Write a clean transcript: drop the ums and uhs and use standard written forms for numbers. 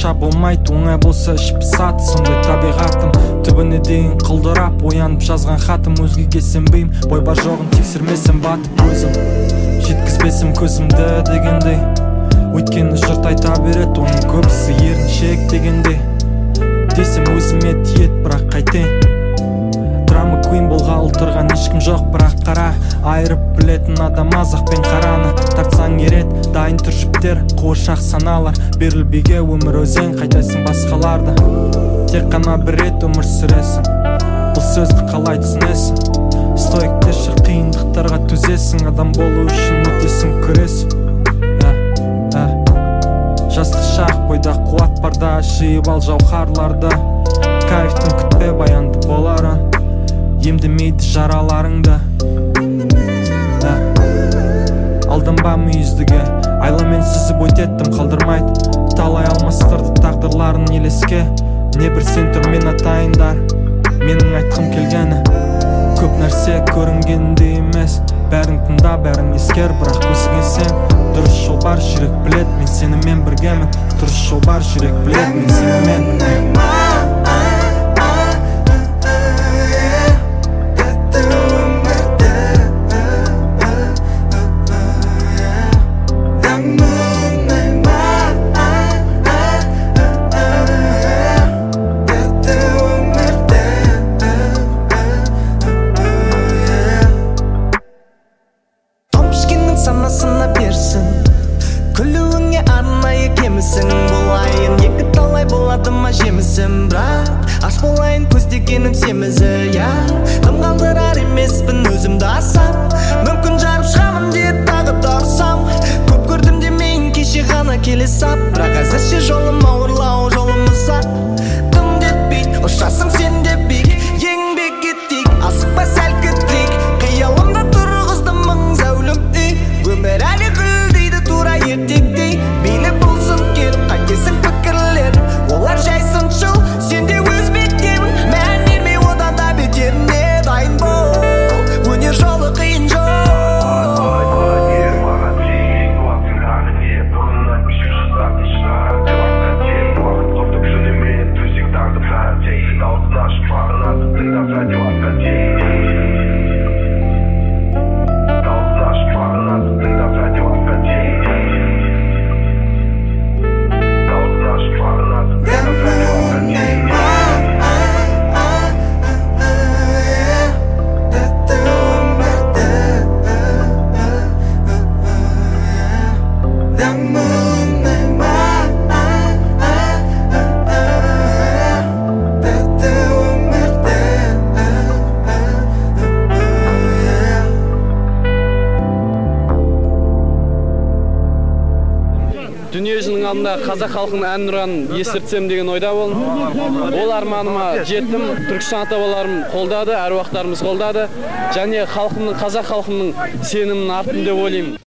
Ақша болмайды, оңай болса іш пысады. Сондай табиғатым түбіне дейін қылдырап, оянып жазған хатым. Өзгеге сенбеймін, бой бар жоғын тексермесем батып өзім, жеткізбесем көзімді дегендей. Өйткені жұрт айта береді, оның көбісі еріншек дегендей. Десем өзіме тиет, бірақ қайтейін. Драма queen болғалы тұрған ешкім жоқ, бірақ қара айырып білетін адам азақ пен қараны. Тартсаң ерет, дайын тұр жіптер, қуыршақ саналар. Берілбеге өмір өзен, қайтайсың басқаларды. Тек қана бір рет өмір сүресің, бұл сөзді қалай түсінесің? Стоиктеші қиындықтарға төзесің, адам болу үшін өтесің күресің. Жастық шақ, бойда қуат барда, жиып ал жауһарларды. Кайфтың күтпе, баянды боларын, емдемейді жараларыңды. Алданба мүйіздіге, айламен сүзіп өтеттім, қалдырмайды. Талай алмастырды тағдырларын елеске. Не бір сен тұр мен атайындар, менің айтқым келгені. Көп нәрсе көрінгенде емес, бәрін тыңда, бәрін ескер, бірақ көзіңе сен. Дұрыс жол бар, жүрек білет, мен сенімен біргемін. Дұрыс жол бар, жүрек білет, мен сенімен. Санасына берсін, күлуіңе арнайы кемісің. Болайын екі талай болады ма жемісім, бірақ аш болайын көздегенім семізі. Тым қалдырар емеспін өзімді асап, мүмкін жарып шығамын деп тағы да ұрсам. Көп көрдім демейін кеше ғана келе сап, бірақ әзірше жолым ауырлау, жолым ұзақ. Дым детпейді, ұшасың сен де биік, еңбек етейік, асықпа сәл күтейік. Қиялымда тұрғызды мың зәулім үй, өмір әлі гүлдейді тура ертектей. Мейлі болсын келіп қайтесің пікірлер, олар жай сыншыл, сен де өз беттемін. Мән бермей одан да бетеріне дайын бол, өнер жолы қиын жол. Дүниежінің алдында қазақ халқының әнұранын естіртсем деген ойда болдым. Ол арманыма жеттім. Түркістан ата-бабаларым қолдады, әруақтарымыз қолдады. Және қазақ халқының сенімінің артын деп ойлаймын.